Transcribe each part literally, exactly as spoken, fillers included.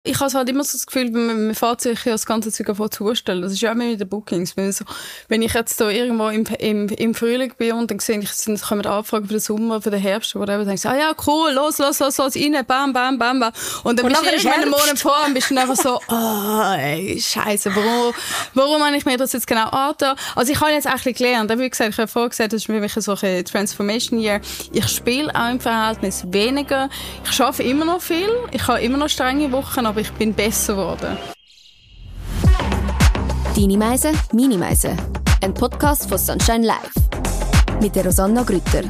Ich habe halt immer so das Gefühl, man, man fährt sich ja das ganze Zeug davon zustellen. Das ist ja auch mit den Bookings. Wenn, so, wenn ich jetzt da irgendwo im, im, im Frühling bin und dann sehe ich, es kommen Anfragen für den Sommer, für den Herbst, oder dann denke ich, ah ja, cool, los, los, los, los, rein, bam, bam, bam, bam. Und dann und bist du irgendwann einen Monat vor und bist dann einfach so, oh, ey, Scheiße, warum, warum habe ich mir das jetzt genau angetan? Also ich habe jetzt auch ein bisschen gelernt. Wie gesagt, ich habe vorher gesagt, das ist für mich so ein Transformation Year. Ich spiele auch im Verhältnis weniger. Ich arbeite immer noch viel. Ich habe immer noch strenge Wochen, aber ich bin besser geworden. Deine Meise, meine Meise. Ein Podcast von Sunshine Live. Mit der Rosanna Grütter.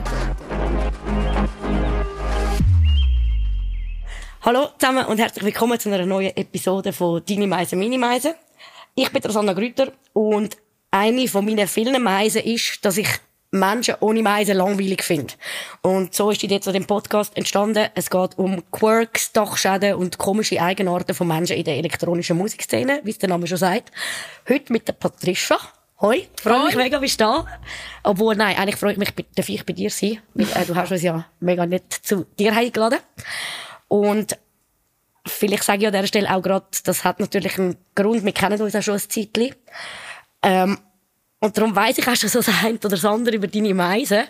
Hallo zusammen und herzlich willkommen zu einer neuen Episode von Deine Meise, meine Meise. Ich bin Rosanna Grütter und eine von meinen vielen Meisen ist, dass ich Menschen ohne Meisen langweilig finde. Und so ist die Idee zu dem Podcast entstanden. Es geht um Quirks, Dachschäden und komische Eigenarten von Menschen in der elektronischen Musikszene, wie es der Name schon sagt. Heute mit der Patricia. Hoi, freue mich mega, bist du da. Obwohl, nein, eigentlich freue ich mich, darf ich bei dir sein. Weil, äh, du hast uns ja mega nett zu dir eingeladen. Und vielleicht sage ich an dieser Stelle auch gerade, das hat natürlich einen Grund, wir kennen uns auch schon ein Zeitchen. Ähm, Und darum weiss ich auch schon so das eine oder das andere über deine Meisen.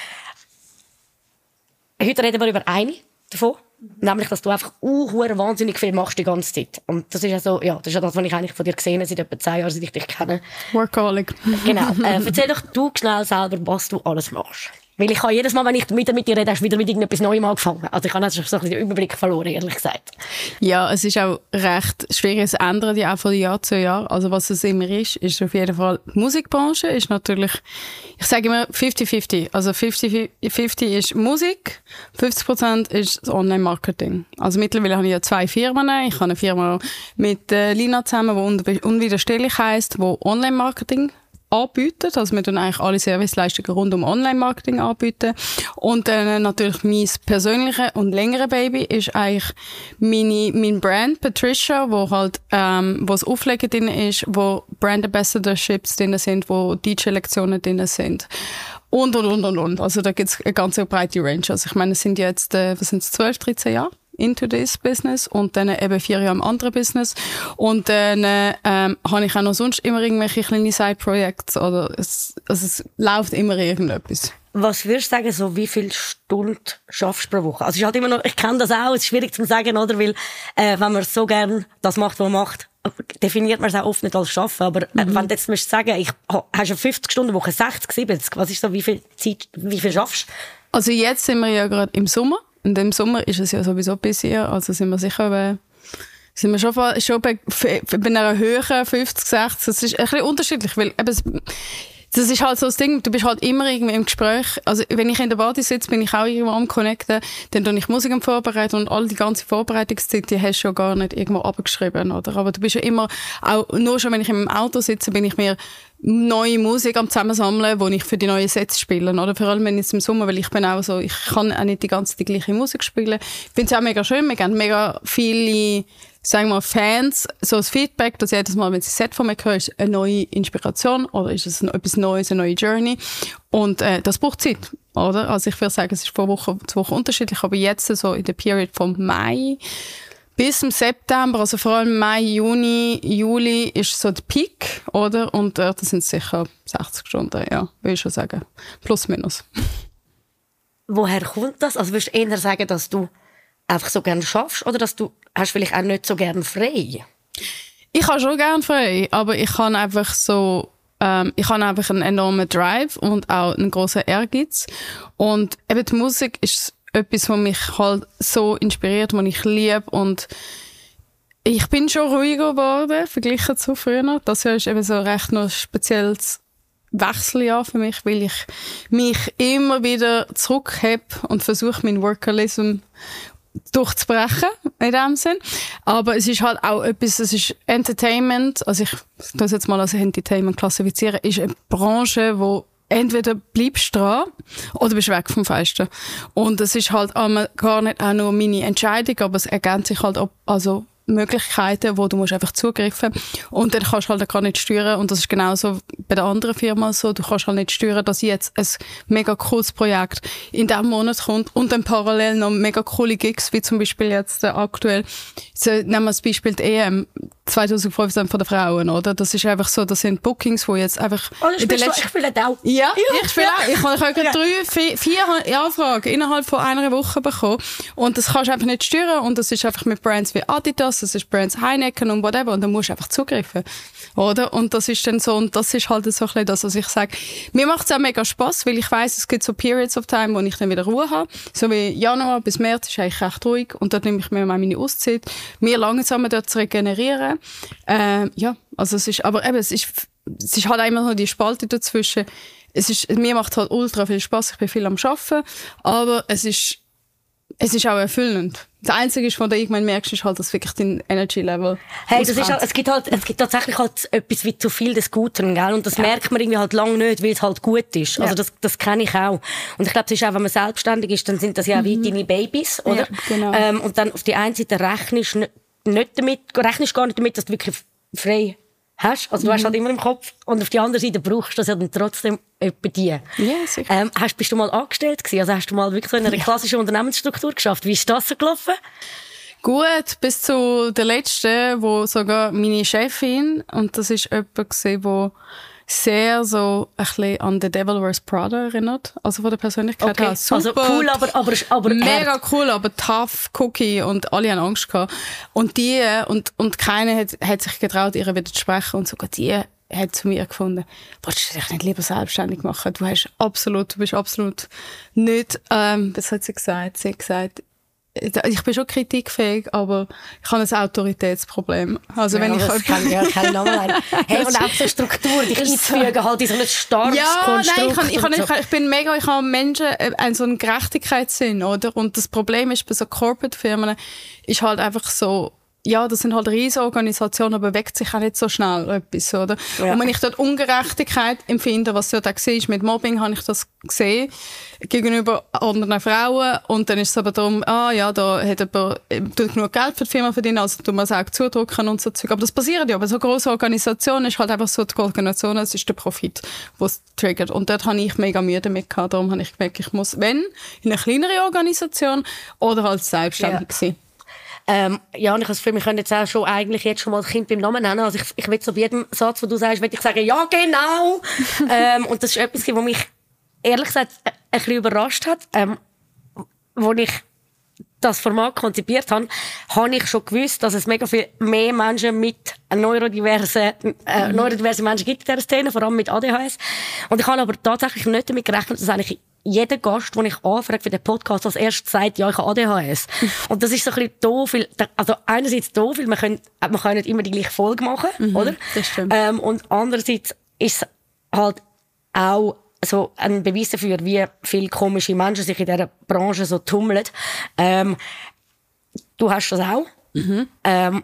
Heute reden wir über eine davon. Nämlich, dass du einfach uh, wahnsinnig viel machst die ganze Zeit. Und das ist ja so, ja, das ist ja das, was ich eigentlich von dir gesehen habe, seit etwa zehn Jahren, seit ich dich kenne. Workaholic. Genau. Äh, erzähl doch du schnell selber, was du alles machst. Weil ich habe jedes Mal, wenn ich wieder mit dir rede, hast du wieder mit irgendetwas Neuem angefangen. Also ich habe jetzt so ein bisschen den Überblick verloren, ehrlich gesagt. Ja, es ist auch recht schwierig. Es ändert ja auch von Jahr zu Jahr. Also was es immer ist, ist auf jeden Fall die Musikbranche. Ist natürlich, ich sage immer fifty fifty. Also fifty fifty ist Musik, fünfzig Prozent ist das Online-Marketing. Also mittlerweile habe ich ja zwei Firmen. Ich habe eine Firma mit äh, Lina zusammen, die unwiderstehlich heisst, die Online-Marketing anbieten. Also wir tun eigentlich alle Serviceleistungen rund um Online-Marketing anbieten. Und dann natürlich mein persönliches und längere Baby ist eigentlich meine, mein Brand Patricia, wo halt, ähm, wo das Auflegen drin ist, wo Brand Ambassadorships drin sind, wo D J-Lektionen drin sind. Und, und, und, und, und. Also da gibt's eine ganz breite Range. Also ich meine, es sind jetzt, äh, was sind's, zwölf, dreizehn Jahre into this business und dann eben vier Jahre im anderen Business. Und dann ähm, habe ich auch noch sonst immer irgendwelche kleine Side-Projekte oder es, also es läuft immer irgendetwas. Was würdest du sagen, so wie viele Stunden schaffst du pro Woche? Also ich halt immer noch, ich kenne das auch, es ist schwierig zu sagen, oder? Weil äh, wenn man so gern das macht, was man macht, definiert man es auch oft nicht als Schaffen. Aber äh, mhm. wenn du jetzt müsstest sagen, ich hast eine fünfzig Stunden Woche, sechzig, siebzig, was ist so, wie viel Zeit, wie viel schaffst du? Also jetzt sind wir ja gerade im Sommer. Und im Sommer ist es ja sowieso busier, also sind wir sicher bei, sind wir schon, schon bei, bei einer höheren fünfzig, sechzig. Das ist ein bisschen unterschiedlich, weil eben, das ist halt so das Ding, du bist halt immer irgendwie im Gespräch. Also wenn ich in der Party sitze, bin ich auch irgendwo am Connecten, dann tue ich Musik am Vorbereiten und all die ganze Vorbereitungszeit, die hast du ja gar nicht irgendwo abgeschrieben, oder? Aber du bist ja immer, auch nur schon wenn ich im Auto sitze, bin ich mir neue Musik am Zusammensammeln, die ich für die neuen Sets spiele, oder? Vor allem wenn jetzt im Sommer, weil ich bin auch so, ich kann auch nicht die ganze Zeit die gleiche Musik spielen. Ich finde es auch mega schön, wir haben mega viele, sagen wir, Fans, so das Feedback, dass jedes Mal, wenn sie ein Set von mir hören, ist eine neue Inspiration oder ist es etwas Neues, eine neue Journey. Und äh, das braucht Zeit, oder? Also ich würde sagen, es ist von Woche zu Woche unterschiedlich, aber jetzt so in der Period vom Mai bis im September, also vor allem Mai, Juni, Juli ist so der Peak, oder? Und äh, das sind sicher sechzig Stunden, ja, würde ich schon sagen. Plus, minus. Woher kommt das? Also würdest du eher sagen, dass du einfach so gerne schaffst oder dass du hast vielleicht auch nicht so gerne frei? Ich habe schon gerne frei, aber ich habe einfach so, ähm, ich habe einfach einen enormen Drive und auch einen grossen Ehrgeiz. Und eben die Musik ist etwas, was mich halt so inspiriert, was ich liebe. Und ich bin schon ruhiger geworden, verglichen zu früher. Das Jahr ist eben so recht noch ein spezielles Wechseljahr für mich, weil ich mich immer wieder zurückhebe und versuche, meinen Workalism durchzubrechen, in dem Sinn. Aber es ist halt auch etwas, es ist Entertainment, also ich das jetzt mal als Entertainment klassifizieren, ist eine Branche, wo entweder bleibst du dran oder bist weg vom Feisten. Und es ist halt gar nicht auch nur meine Entscheidung, aber es ergänzt sich halt, also Möglichkeiten, wo du musst einfach zugreifen und dann kannst du halt gar nicht steuern und das ist genauso bei der anderen Firma so, du kannst halt nicht steuern, dass jetzt ein mega cooles Projekt in diesem Monat kommt und dann parallel noch mega coole Gigs, wie zum Beispiel jetzt äh, aktuell. So, nehmen wir das Beispiel die E M zwanzig fünfzehn von den Frauen, oder? Das ist einfach so, das sind Bookings, die jetzt einfach... Oh, in der letzten... Ich spiele auch. Ja, ja, ich spiele ja. auch. Ich habe gerade ja. drei, vier, vier Anfragen innerhalb von einer Woche bekommen. Und das kannst du einfach nicht steuern. Und das ist einfach mit Brands wie Adidas, das ist Brands Heineken und whatever. Und dann musst du einfach zugreifen. Oder? Und das ist dann so, und das ist halt so ein bisschen das, was ich sage. Mir macht es auch mega Spass, weil ich weiss, es gibt so Periods of Time, wo ich dann wieder Ruhe habe. So wie Januar bis März ist eigentlich recht ruhig. Und dort nehme ich mir mal meine Auszeit. Mir langsam dort zu regenerieren. Äh, ja, also es ist, aber eben, es ist, es ist halt immer noch die Spalte dazwischen. Es ist, mir macht halt ultra viel Spass, ich bin viel am Arbeiten, aber es ist, es ist auch erfüllend. Das Einzige ist, was du irgendwann merkst, ist halt, dass wirklich dein Energy-Level Hey, das ist halt, es gibt halt, es gibt tatsächlich halt etwas wie zu viel des Guten, gell? Und das ja. merkt man irgendwie halt lange nicht, weil es halt gut ist. Ja. Also das, das kenne ich auch. Und ich glaube, es ist auch, wenn man selbstständig ist, dann sind das ja auch wie mhm. deine Babys, oder? Ja, genau. Ähm, und dann auf die einen Seite rechnest du nicht damit, rechnest gar nicht damit, dass du wirklich frei hast. Also du mhm. hast halt immer im Kopf. Und auf die andere Seite brauchst du das ja dann trotzdem etwa die. Ja, sicher. Ähm, hast, bist du mal angestellt gewesen? Also hast du mal wirklich so in einer ja. klassischen Unternehmensstruktur geschafft? Wie ist das so gelaufen? Gut, bis zu der letzten, wo sogar meine Chefin, und das ist jemand gewesen, wo sehr so ein bisschen an The Devil Wears Prada erinnert. Also von der Persönlichkeit okay. her. Super. Also cool, aber, aber, aber mega hart. cool, aber tough, Cookie, und alle haben Angst gehabt. Und die, und, und keiner hat, hat sich getraut, ihr wieder zu sprechen, und sogar die hat zu mir gefunden, wolltest du dich nicht lieber selbstständig machen? Du hast absolut, du bist absolut nicht, ähm, was hat sie gesagt? Sie hat gesagt, ich bin schon kritikfähig, aber ich habe ein Autoritätsproblem. Also, ja, wenn ich das kann ja keinen Namen. Hey, und auch so Struktur, dich einzufügen, halt in so ein starkes ja, Konstrukt. Nein, ich, kann, ich, kann, so. ich, ich bin mega, ich habe Menschen einen so einen Gerechtigkeitssinn, oder? Und das Problem ist, bei so Corporate-Firmen ist halt einfach so, ja, das sind halt riesige Organisationen, aber bewegt sich auch nicht so schnell etwas, oder? Ja. Und wenn ich dort Ungerechtigkeit empfinde, was dort auch war, mit Mobbing habe ich das gesehen, gegenüber anderen Frauen, und dann ist es aber darum, ah ja, da hat jemand tut genug Geld für die Firma verdienen, also tut man es auch zudrücken und so Zeug. Aber das passiert ja, bei so grossen Organisationen ist halt einfach so, die Organisation, es ist der Profit, der es triggert. Und dort habe ich mega Mühe damit gehabt, darum habe ich gemerkt, ich muss, wenn, in eine kleinere Organisation oder halt selbstständig ja. sein. Ähm, ja, und ich habe das Gefühl, wir können jetzt auch schon eigentlich jetzt schon mal das Kind beim Namen nennen. Also ich, ich will so bei jedem Satz, den du sagst, will ich sagen, ja, genau. ähm, und das ist etwas, was mich ehrlich gesagt ein bisschen überrascht hat. Ähm, wo ich das Format konzipiert habe, habe ich schon gewusst, dass es mega viel mehr Menschen mit neurodiversen, äh, mhm. neurodiversen Menschen gibt in dieser Szene, vor allem mit A D H S. Und ich habe aber tatsächlich nicht damit gerechnet, dass eigentlich jeder Gast, den ich anfrage für den Podcast, als erstes sagt, ja, ich habe A D H S. Und das ist so ein bisschen doof, weil, also einerseits doof, weil man kann, man kann nicht immer die gleiche Folge machen, mhm, oder? Das stimmt. Ähm, und andererseits ist es halt auch so ein Beweis dafür, wie viele komische Menschen sich in dieser Branche so tummeln. Ähm, du hast das auch. Mhm. Ähm,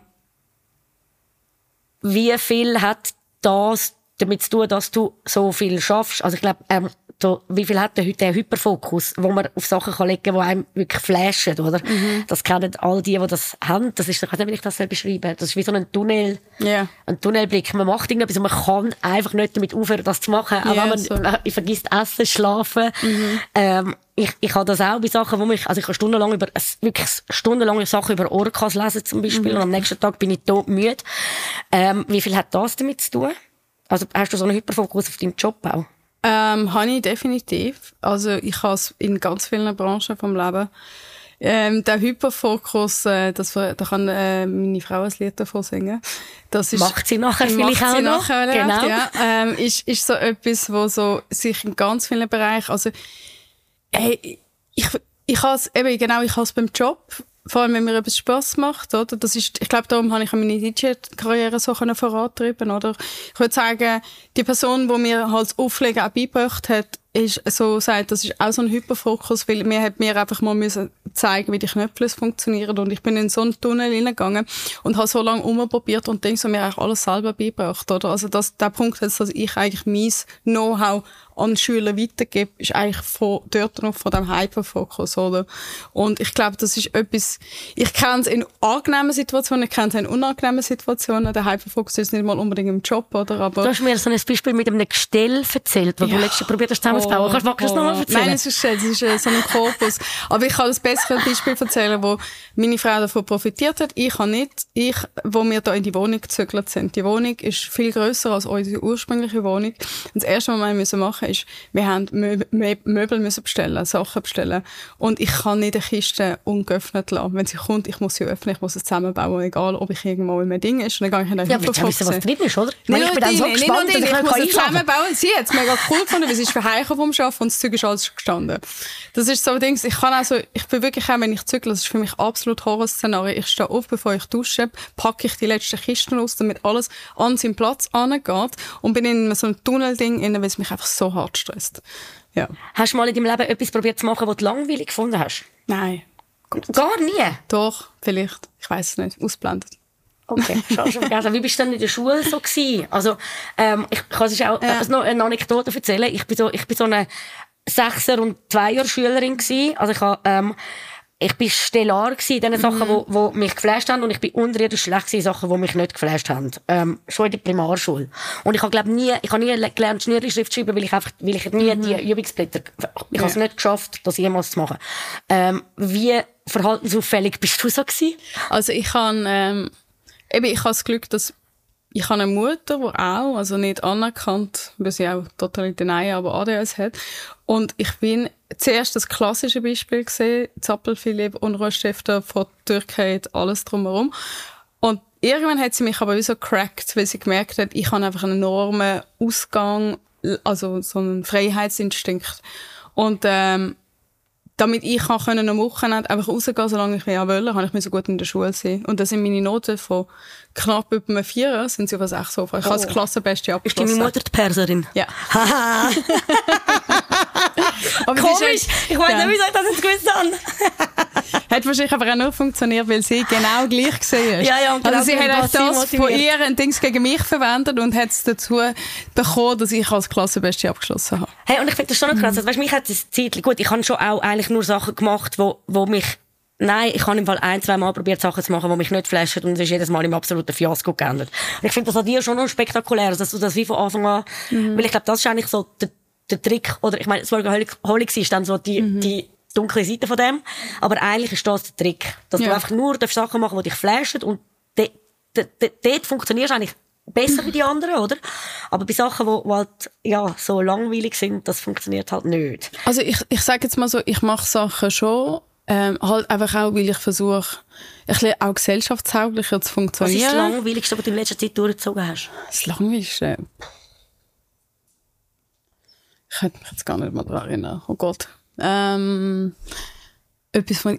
wie viel hat das damit zu tun, dass du so viel schaffst? Also ich glaube, ähm, so, wie viel hat der, der Hyperfokus, wo man auf Sachen kann legen kann, die einem wirklich flashen, oder? Mhm. Das kennen all die, die das haben. Das ist, ich weiß nicht, wie ich das beschreiben soll. Das ist wie so ein Tunnel, yeah. ein Tunnelblick. Man macht irgendetwas und man kann einfach nicht damit aufhören, das zu machen. Auch yeah, wenn man so. äh, vergisst essen, schlafen. Mhm. Ähm, ich, ich habe das auch bei Sachen, wo mich, also ich kann stundenlang über, wirklich stundenlange Sachen über Orcas lesen zum Beispiel, mhm. und am nächsten Tag bin ich todmüde. Ähm, wie viel hat das damit zu tun? Also hast du so einen Hyperfokus auf deinen Job auch? Ähm, habe ich definitiv. Also ich habe es in ganz vielen Branchen vom Leben. Ähm, der Hyperfokus, äh, das, da kann äh, meine Frau ein Lied davon singen. Das ist, macht sie nachher vielleicht auch noch. Nachher genau. Ja. Ähm, ist, ist so etwas, wo so sich in ganz vielen Bereichen, also hey, ich, ich habe es eben genau, ich habe es beim Job. Vor allem, wenn mir etwas Spass macht, oder? Das ist, ich glaube, darum habe ich meine D J-Karriere so vorantreiben, oder? Ich würde sagen, die Person, die mir halt das Auflegen auch beigebracht hat, ist so sagt, das ist auch so ein Hyperfokus, weil mir hat mir einfach mal müssen zeigen, wie die Knöpfe funktionieren und ich bin in so einen Tunnel hineingegangen und habe so lange rumprobiert und denke so, mir eigentlich alles selber beigebracht, oder? Also das, der Punkt jetzt, dass ich eigentlich mein Know-how an Schüler weitergebe, ist eigentlich von dort noch von dem Hyperfokus, oder? Und ich glaube, das ist etwas, ich kenne es in angenehmen Situationen, ich kenne es in unangenehmen Situationen, der Hyperfokus ist nicht mal unbedingt im Job, oder? Aber du hast mir so ein Beispiel mit einem Gestell erzählt, wo ja. du letztens probiert hast, zusammenzubauen. Kannst du das nochmal erzählen? Nein, es ist, es ist äh, so ein Korpus. Aber ich kann das bessere Beispiel erzählen, wo meine Frau davon profitiert hat. Ich kann nicht. Ich, wo wir da in die Wohnung gezögert sind. Die Wohnung ist viel grösser als unsere ursprüngliche Wohnung. Und das Erste, was wir müssen machen, ist, wir haben Mö- Mö- Möbel müssen bestellen, Sachen bestellen. Und ich kann nicht eine Kiste ungeöffnet lassen. Wenn sie kommt, ich muss sie öffnen, ich muss es zusammenbauen, egal ob ich irgendwo in einem Ding ist. Und dann gehe ich in den ja, aber jetzt wissen, was drin ist, oder? Ich, meine, ich bin dann so gespannt, dass ich, ich muss es zusammenbauen. Sie hat es mega cool gefunden, weil sie ist für Heiko vom Arbeiten und das Zeug ist alles gestanden. Das ist so ein Ding, ich kann also, ich bin wirklich auch, wenn ich zügle, das ist für mich absolut Horrorszenario. Ich stehe auf, bevor ich dusche, packe ich die letzten Kisten aus, damit alles an seinen Platz angeht und bin in so einem Tunnelding drin, weil es mich einfach so hart stresst. Ja. Hast du mal in deinem Leben etwas probiert zu machen, was du langweilig gefunden hast? Nein. Gar nie? Doch, vielleicht. Ich weiss es nicht. Ausblendet. Okay, schon vergessen. Wie bist du denn in der Schule so gewesen? Also, ähm, ich kann es auch ja. äh, noch eine Anekdote erzählen. Ich bin so, ich bin so eine Sechser- und Zweier-Schülerin gewesen. Also ich habe, ähm, ich bin stellar gewesen in den mhm. Sachen, wo, wo mich geflasht haben, und ich bin unterirdisch schlecht gewesen in Sachen, die mich nicht geflasht haben. Ähm, schon in der Primarschule. Und ich habe, glaub, nie, ich habe nie gelernt, Schnürli-Schrift schreiben, weil ich einfach, weil ich nie mhm. die Übungsblätter, ich ja. habe es nicht geschafft, das jemals zu machen. Ähm, wie verhaltensauffällig bist du so gewesen? Also ich habe, ähm, eben, ich habe das Glück, dass ich habe eine Mutter, die auch, also nicht anerkannt, weil sie auch total deny, aber A D S hat. Und ich bin zuerst das klassische Beispiel gesehen, Zappel, Philipp, Unruhestifter von Türkei, alles drumherum. Und irgendwann hat sie mich aber wie so cracked, weil sie gemerkt hat, ich habe einfach einen enormen Ausgang, also so einen Freihetsinstinkt. Und, ähm, damit ich kann können am Wochenende einfach rausgehen, solange ich will, kann ich mir so gut in der Schule sein. Und da sind meine Noten von knapp über einem Vierer, sind sie auf sechs so. Ich habe das Klassenbeste abgeschlossen. Ist deine Mutter die Perserin? Ja. Aber komisch, ich weiß ja. nicht, wieso ich das jetzt gewusst habe. Hat wahrscheinlich aber auch nur funktioniert, weil sie genau gleich gesehen ist. Ja, ja, und also sie genau hat das von ihr ein Ding gegen mich verwendet und hat es dazu bekommen, dass ich als Klassenbeste abgeschlossen habe. Hey, und ich finde das schon noch krass. Also, weißt, mich hat das Zeit, gut, ich habe schon auch eigentlich nur Sachen gemacht, wo, wo mich, nein, ich habe im Fall ein, zwei Mal probiert, Sachen zu machen, die mich nicht flashen, und es ist jedes Mal im absoluten Fiasko geändert. Und ich finde das an dir schon noch spektakulär, dass du das wie von Anfang an, mhm. weil ich glaube, das ist eigentlich so der, der Trick, oder ich meine, Workaholic ist dann so die, mhm. die dunkle Seite von dem, aber eigentlich ist das der Trick, dass ja. du einfach nur Sachen machen, die dich flashen, und dort de, de, de, funktionierst du eigentlich besser wie die anderen, oder? Aber bei Sachen, die halt, ja, so langweilig sind, das funktioniert halt nicht. Also ich, ich sage jetzt mal so, ich mache Sachen schon, ähm, halt einfach auch, weil ich versuche, ein bisschen auch gesellschaftstauglicher zu funktionieren. Was ist das Langweiligste, was du in letzter Zeit durchgezogen hast? Das Langweiligste? Ich könnte mich jetzt gar nicht mehr daran erinnern. Oh Gott. Ähm, etwas von...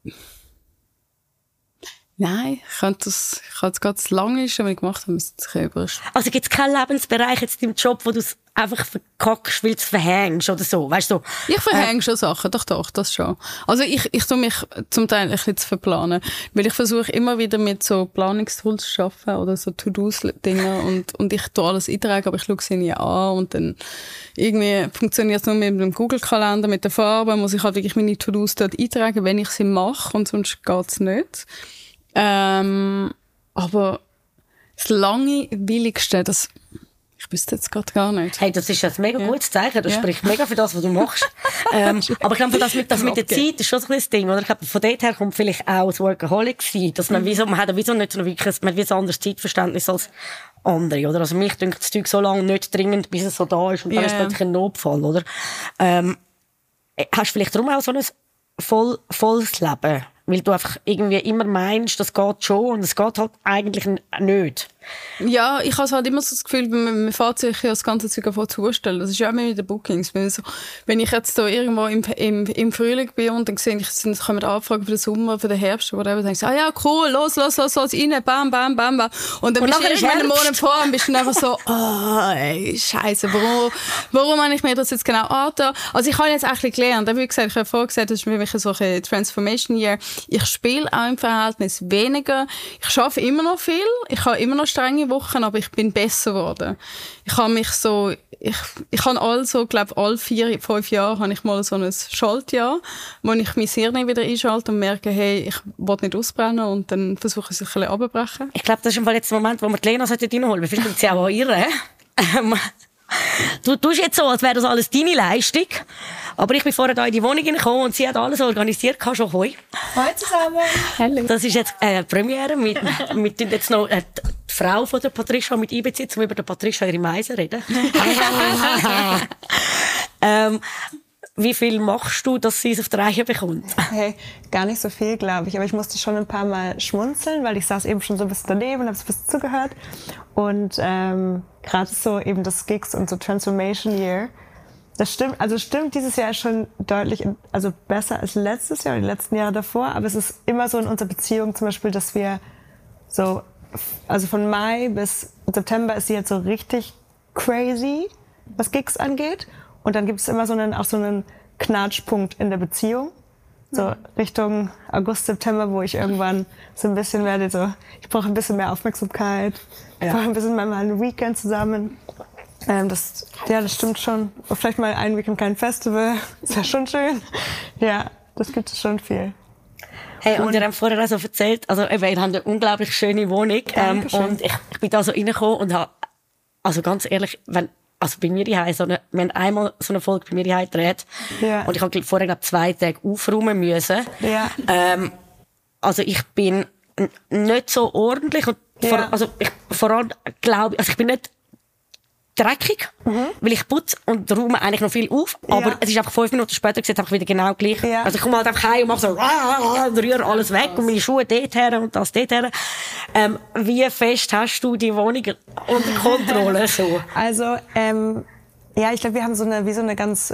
Nein, ich könnte das, ich kann jetzt gerade das Langste, was ich gemacht habe, müsste ich überraschen. Also gibt es keinen Lebensbereich jetzt im Job, wo du es einfach verkackst, weil du es verhängst oder so, weißt du? Ich verhänge äh, schon Sachen, doch, doch, das schon. Also ich, ich tue mich zum Teil ein bisschen zu verplanen, weil ich versuche immer wieder mit so Planungstools zu arbeiten oder so To-Dos-Dinge, und, und ich tue alles eintragen, aber ich schaue sie nie an, und dann irgendwie funktioniert es nur mit dem Google-Kalender, mit der Farbe, muss ich halt wirklich meine To-Dos dort eintragen, wenn ich sie mache, und sonst geht es nicht. Ähm, aber das Langweiligste, das, ich wüsste jetzt gerade gar nicht. Hey, das ist ein mega ja. gutes Zeichen. Das ja. spricht mega für das, was du machst. ähm, aber ich glaube, das mit, das mit der Zeit ist schon so ein bisschen das Ding, oder? Ich glaube, von dort her kommt vielleicht auch das Workaholic sein, dass man, mhm. wie so, man hat wie so nicht so wirklich, man hat wie so ein anderes Zeitverständnis als andere, oder? Also mich dünkt das Zeug so lange nicht dringend, bis es so da ist, und dann yeah. ist plötzlich ein Notfall, oder? Ähm, hast du vielleicht darum auch so ein voll, volles Leben? Weil du einfach irgendwie immer meinst, das geht schon und es geht halt eigentlich nicht. Ja, ich habe halt immer so das Gefühl, man, man fährt sich ja das ganze Zeug davon zustellen. Das ist ja auch immer mit den Bookings. Wenn, so, wenn ich jetzt da irgendwo im, im, im Frühling bin und dann sehe ich, es kommen Anfragen für den Sommer, für den Herbst, oder dann denke ich, ah ja, cool, los, los, los, los, rein, bam, bam, bam, bam. Und dann und bist du irgendwann einen Monat vor und bist dann einfach so, oh, ey, Scheiße, warum, warum habe ich mir das jetzt genau angetan? Also ich habe jetzt auch ein bisschen gelernt. Wie gesagt, ich habe vorher gesagt, das ist für mich so ein Transformation Year. Ich spiele auch im Verhältnis weniger. Ich schaffe immer noch viel. Ich habe immer noch strenge Wochen, aber ich bin besser geworden. Ich habe mich so, ich, ich habe also, glaube alle vier, fünf Jahre habe ich mal so ein Schaltjahr, wo ich mein Hirn wieder einschalte und merke, hey, ich will nicht ausbrennen und dann versuche ich es ein bisschen runterzubrechen. Ich glaube, das ist im Fall jetzt der Moment, wo wir die Lena reinholen sollten. Vielleicht kommt sie auch an ihr. Du tust jetzt so, als wäre das alles deine Leistung. Aber ich bin vorher hier in die Wohnung gekommen und sie hat alles organisiert. Kannst schon hoi. Hallo zusammen. Hallo. Das ist jetzt eine äh, Premiere mit, mit jetzt noch äh, die Frau von der Patricia mit einbeziehen, um über die Patricia ihre Meise reden. ähm, wie viel machst du, dass sie es auf die Reihe bekommt? Hey, gar nicht so viel, glaube ich. Aber ich musste schon ein paar Mal schmunzeln, weil ich saß eben schon so ein bisschen daneben und habe so ein bisschen zugehört. Und ähm, gerade so eben das Gigs und so Transformation Year, das stimmt, also stimmt dieses Jahr schon deutlich, also besser als letztes Jahr oder die letzten Jahre davor. Aber es ist immer so in unserer Beziehung zum Beispiel, dass wir so, also von Mai bis September ist sie jetzt so richtig crazy, was Gigs angeht. Und dann gibt es immer so einen, auch so einen Knatschpunkt in der Beziehung. So Richtung August, September, wo ich irgendwann so ein bisschen werde, so, ich brauche ein bisschen mehr Aufmerksamkeit. Ich ja. brauche ein bisschen mal ein Weekend zusammen. Ähm, das, ja, das stimmt schon. Oder vielleicht mal ein Weekend kein Festival. Ist ja schon schön. Ja, das gibt es schon viel. Hey, und, und ihr habt vorher auch so erzählt, also eben, ihr habt eine unglaublich schöne Wohnung. Ähm, und ich, ich bin da so reingekommen und habe, also ganz ehrlich, wenn, also bei mir daheim, so eine, wir haben einmal so eine Folge bei mir daheim gedreht. Ja. Und ich habe vorher, glaube zwei Tage aufräumen müssen. Ja. Ähm, also ich bin n- nicht so ordentlich. Und ja. vor, also ich, vor allem glaube ich, also ich bin nicht dreckig, mhm. weil ich putze und räume eigentlich noch viel auf. Aber ja. es ist einfach fünf Minuten später gesagt, einfach wieder genau gleich. Ja. Also ich komme halt einfach heim und mache so und rühre alles weg und meine Schuhe dort her und das dort her. Ähm, wie fest hast du die Wohnung unter Kontrolle? So? Also, ähm, ja, ich glaube, wir haben so eine, wie so eine ganz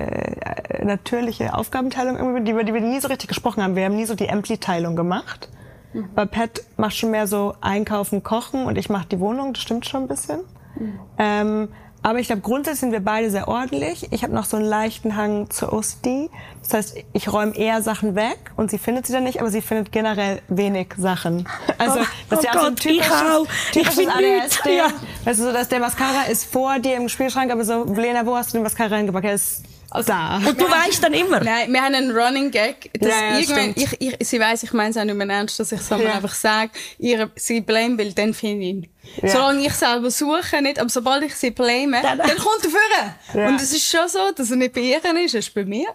äh, natürliche Aufgabenteilung, über die wir nie so richtig gesprochen haben. Wir haben nie so die Ämtli-Teilung gemacht. Mhm. Weil Pat macht schon mehr so Einkaufen, Kochen und ich mache die Wohnung, das stimmt schon ein bisschen. Mhm. Ähm, aber ich glaube, grundsätzlich sind wir beide sehr ordentlich. Ich habe noch so einen leichten Hang zur O C D. Das heißt, ich räume eher Sachen weg und sie findet sie dann nicht, aber sie findet generell wenig Sachen. Also, das ist ja oh auch so ein Gott, typisches, typisches A D S nicht, Ding. ja. Weißt du, so, dass der Mascara ist vor dir im Spielschrank, aber so, Lena, wo hast du den Mascara reingepackt? Er ist also, da. Und du weißt dann immer? Nein, wir haben einen Running Gag. Dass ja, ja, irgendwann, ich, ich, sie weiss, ich meine es auch nicht mehr ernst, dass ich es ja. einfach sage, ihre, sie blame will, dann finde ich ihn. Ja. Solange ich selber suche, nicht, aber sobald ich sie blame, dann, dann kommt er vorne. Ja. Und es ist schon so, dass er nicht bei ihr ist, es ist bei mir.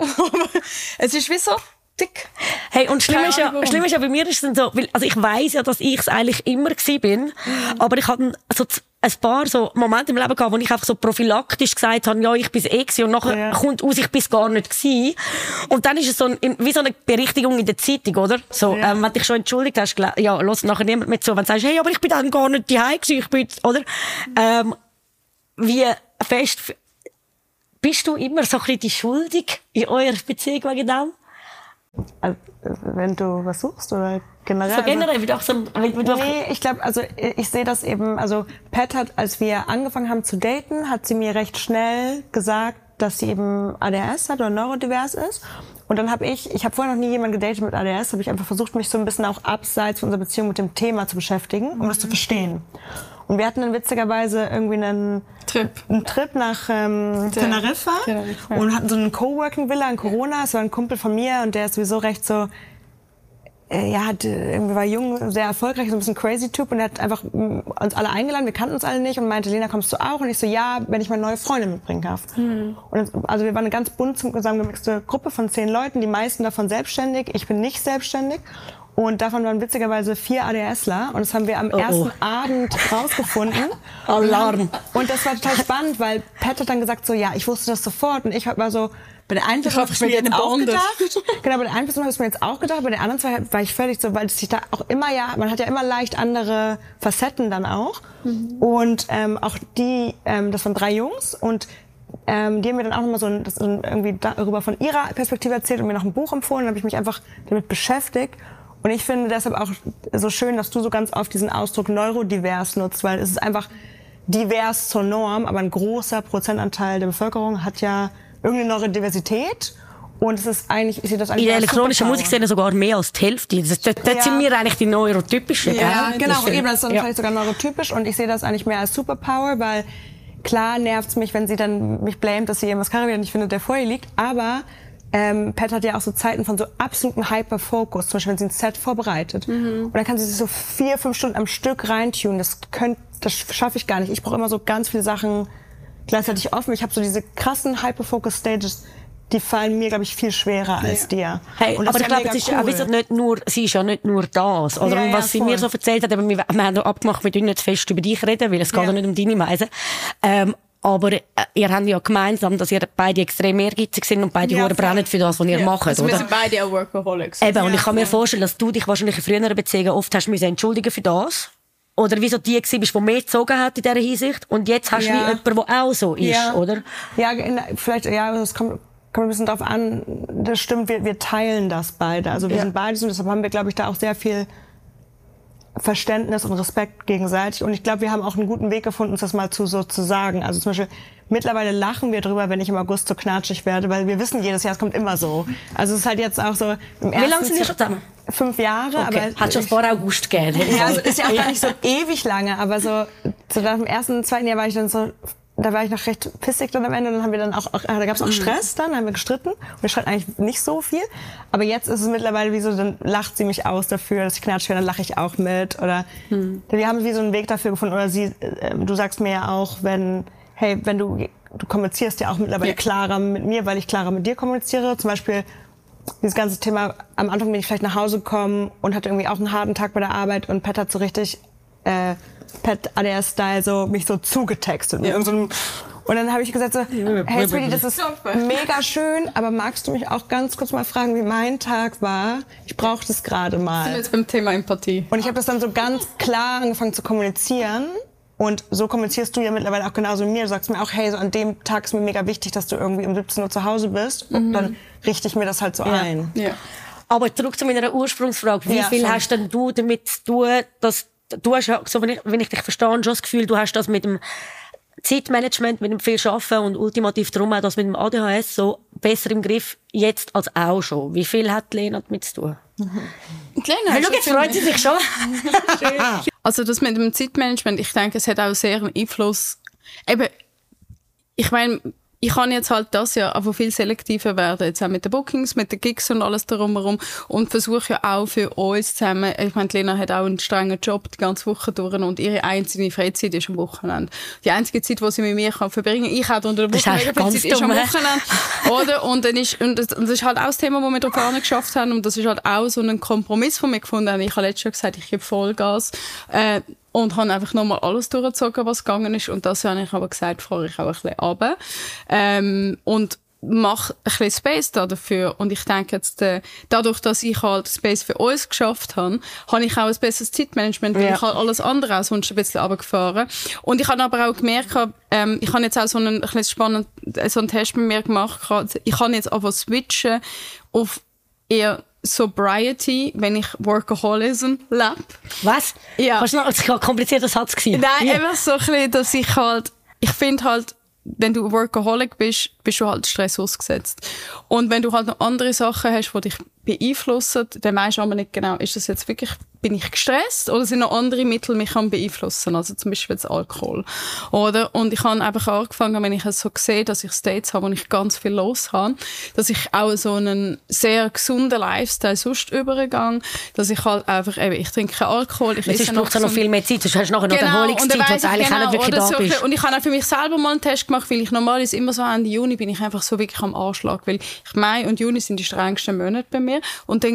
Es ist wie so, tick. Hey, und schlimm ist, ja, schlimm ist ja, bei mir ist es dann so, weil, also ich weiss ja, dass ich es eigentlich immer gsi bin, mhm. aber ich hatte so ein paar so Momente im Leben gehabt, wo ich einfach so prophylaktisch gesagt habe, ja, ich bin's eh gsi, und nachher ja. kommt aus, ich bin's gar nicht gsi. Und dann ist es so ein, wie so eine Berichtigung in der Zeitung, oder? So, ja. ähm, wenn du dich schon entschuldigt hast, ja, lass nachher niemand mehr zu, wenn du sagst, hey, aber ich bin dann gar nicht daheim gsi, ich bin, oder? Ähm, wie fest, bist du immer so ein bisschen die Schuldig in eurer Beziehung wegen dem? Also, wenn du was suchst oder generell? So generell, wie du auch so, wie du nee, ich glaube, also ich sehe das eben, also Pat hat, als wir angefangen haben zu daten, hat sie mir recht schnell gesagt, dass sie eben A D H S hat oder neurodivers ist. Und dann habe ich, ich habe vorher noch nie jemanden gedatet mit A D H S, habe ich einfach versucht, mich so ein bisschen auch abseits von unserer Beziehung mit dem Thema zu beschäftigen, um mhm. das zu verstehen. Und wir hatten dann witzigerweise irgendwie einen Trip, einen Trip nach ähm, Teneriffa, Teneriffa und hatten so einen Coworking-Villa in Corona. Es war ein Kumpel von mir und der ist sowieso recht so, äh, ja, hat, irgendwie war jung, sehr erfolgreich, so ein bisschen crazy Typ, und er hat einfach uns alle eingeladen, wir kannten uns alle nicht, und meinte, Lena, kommst du auch? Und ich so, ja, wenn ich meine neue Freundin mitbringen darf. Mhm. Und also wir waren eine ganz bunt zusammengemixte Gruppe von zehn Leuten, die meisten davon selbstständig, ich bin nicht selbstständig. Und davon waren witzigerweise vier ADHSler. Und das haben wir am oh, ersten oh. Abend rausgefunden. Alarm. Und das war total spannend, weil Pat hat dann gesagt so, ja, ich wusste das sofort. Und ich war so, bei der einen Person habe ich mir jetzt auch gedacht. Genau, bei der einen Person habe ich mir jetzt auch gedacht. Bei der anderen zwei war ich völlig so, weil es sich da auch immer ja, man hat ja immer leicht andere Facetten dann auch. Mhm. Und ähm, auch die, ähm, das waren drei Jungs und Ähm, die haben mir dann auch nochmal so, ein, das irgendwie darüber von ihrer Perspektive erzählt und mir noch ein Buch empfohlen. Dann habe ich mich einfach damit beschäftigt. Und ich finde deshalb auch so schön, dass du so ganz oft diesen Ausdruck neurodivers nutzt, weil es ist einfach divers zur Norm, aber ein großer Prozentanteil der Bevölkerung hat ja irgendeine Neurodiversität. Und es ist eigentlich, ich sehe das eigentlich in der elektronischen Musik sind sogar mehr als die Hälfte. Das, das, das ja. sind wir eigentlich die Neurotypischen. Ja, gell? genau. Das Eben, das ist dann ja. vielleicht sogar neurotypisch. Und ich sehe das eigentlich mehr als Superpower, weil klar nervt's mich, wenn sie dann mich blamet, dass sie ihr Mascara wieder nicht findet, der vor ihr liegt. Aber ähm, Pat hat ja auch so Zeiten von so absoluten Hyperfocus. Zum Beispiel, wenn sie ein Set vorbereitet. Mhm. Und dann kann sie sich so vier, fünf Stunden am Stück reintunen. Das könnt, das schaffe ich gar nicht. Ich brauche immer so ganz viele Sachen gleichzeitig offen. Ich habe so diese krassen Hyperfocus-Stages, die fallen mir, glaube ich, viel schwerer als dir. Hey, aber ich glaube, es ist cool. auch nicht nur, sie ist ja nicht nur das. Oder ja, ja, was sie voll. mir so erzählt hat, aber wir, wir haben ja abgemacht, wir dürfen nicht fest über dich reden, weil es geht ja, ja nicht um deine Meise. Ähm, aber äh, ihr habt ja gemeinsam, dass ihr beide extrem ehrgeizig sind und beide ja, brennen für das, was ihr ja. macht. Also oder? wir sind beide auch Workaholics. Eben, ja, und ich kann mir voll. vorstellen, dass du dich wahrscheinlich in früheren Beziehungen oft hast müssen entschuldigen für das. Oder wieso die gewesen bist, die mehr gezogen hat in dieser Hinsicht. Und jetzt hast du ja. wie jemanden, der auch so ist, ja. oder? Ja, in, vielleicht, ja, das kommt, kommt ein bisschen drauf an. Das stimmt, wir, wir teilen das beide. Also wir Ja. sind beide so, deshalb haben wir, glaube ich, da auch sehr viel Verständnis und Respekt gegenseitig. Und ich glaube, wir haben auch einen guten Weg gefunden, uns das mal zu, so zu sagen. Also zum Beispiel, mittlerweile lachen wir drüber, wenn ich im August so knatschig werde, weil wir wissen jedes Jahr, es kommt immer so. Also es ist halt jetzt auch so im ersten... Wie lange sind wir schon zusammen? Fünf Jahre. Okay. Aber hat schon vor August gegeben. Ja, also ist ja auch gar nicht so ewig lange, aber so, so nach dem ersten, zweiten Jahr war ich dann so, da war ich noch recht pissig dann am Ende, dann haben wir dann auch, auch da gab es auch Stress dann, haben wir gestritten und wir streiten eigentlich nicht so viel, aber jetzt ist es mittlerweile wie so, dann lacht sie mich aus dafür, dass ich knatschig werde, dann lache ich auch mit oder hm. wir haben wie so einen Weg dafür gefunden oder sie, äh, du sagst mir ja auch, wenn, hey, wenn du, du kommunizierst ja auch mittlerweile ja. klarer mit mir, weil ich klarer mit dir kommuniziere, zum Beispiel dieses ganze Thema, am Anfang bin ich vielleicht nach Hause gekommen und hatte irgendwie auch einen harten Tag bei der Arbeit und Pat hat so richtig, äh, Pat A D S-Style so, mich so zugetextet. Ja. Und, so einem, und dann habe ich gesagt so, hey Sweetie, das ist mega schön, aber magst du mich auch ganz kurz mal fragen, wie mein Tag war? Ich brauche das gerade mal. Sind wir jetzt beim Thema Empathie. Und ich habe das dann so ganz klar angefangen zu kommunizieren. Und so kommunizierst du ja mittlerweile auch genauso mit mir. Du sagst mir auch, hey, so an dem Tag ist mir mega wichtig, dass du irgendwie um siebzehn Uhr zu Hause bist. Und mhm. dann richte ich mir das halt so ja. ein. Ja. Aber zurück zu meiner Ursprungsfrage. Wie ja, viel schon. hast denn du damit zu tun, dass du hast ja, so wenn ich, wenn ich dich verstehe, schon das Gefühl, du hast das mit dem Zeitmanagement, mit dem viel Arbeiten und ultimativ darum auch das mit dem A D H S so besser im Griff jetzt als auch schon. Wie viel hat Lena damit zu tun? Mhm. Lena, hey, schau, jetzt freut sie sich schon. Also das mit dem Zeitmanagement, ich denke, es hat auch sehr einen Einfluss. Eben, ich meine, ich kann jetzt halt das Jahr aber viel selektiver werden, jetzt auch mit den Bookings, mit den Gigs und alles darum herum und versuche ja auch für uns zusammen, ich meine, Lena hat auch einen strengen Job die ganze Woche durch und ihre einzige Freizeit ist am Wochenende. Die einzige Zeit, die sie mit mir kann verbringen kann, ich auch unter der Woche Freizeit ist am Wochenende. Oder? Und dann ist, und das, und das ist halt auch das Thema, das wir darauf geschafft haben und das ist halt auch so ein Kompromiss von mir gefunden haben. Ich habe letztes Jahr gesagt, ich gebe Vollgas. Äh, Und habe einfach nochmal alles durchgezogen, was gegangen ist. Und das habe ich aber gesagt, fahre ich auch ein bisschen runter. Ähm, und mache ein bisschen Space da dafür. Und ich denke jetzt, äh, dadurch, dass ich halt Space für uns geschafft habe, habe ich auch ein besseres Zeitmanagement, weil ja. ich halt alles andere auch sonst ein bisschen runtergefahren. Und ich habe aber auch gemerkt, ähm, ich habe jetzt auch so einen, ein bisschen spannend, so einen Test mit mir gemacht. Ich kann jetzt einfach switchen auf eher Sobriety, wenn ich Workaholism lebe. Was? Ja. Das war ein komplizierter Satz gewesen. Nein, ja. einfach so ein bisschen, dass ich halt, ich finde halt, wenn du Workaholic bist, bist du halt Stress ausgesetzt. Und wenn du halt noch andere Sachen hast, die dich beeinflussen, dann weisst du aber nicht genau, ist das jetzt wirklich, bin ich gestresst oder sind noch andere Mittel, die mich beeinflussen, also zum Beispiel jetzt Alkohol. Oder? Und ich habe einfach angefangen, wenn ich es so sehe, dass ich States habe, wo ich ganz viel los habe, dass ich auch so einen sehr gesunden Lifestyle sonst übergehe, dass ich halt einfach, eben, ich trinke keinen Alkohol, ich esse noch, noch viel mehr Zeit, sonst hast du nachher noch genau, eine Erholungszeit, wo du eigentlich genau, auch nicht wirklich da so bist. Und ich habe auch für mich selber mal einen Test gemacht, weil ich normalerweise immer so Ende Juni bin ich einfach so wirklich am Anschlag, weil ich Mai und Juni sind die strengsten Monate bei mir und dann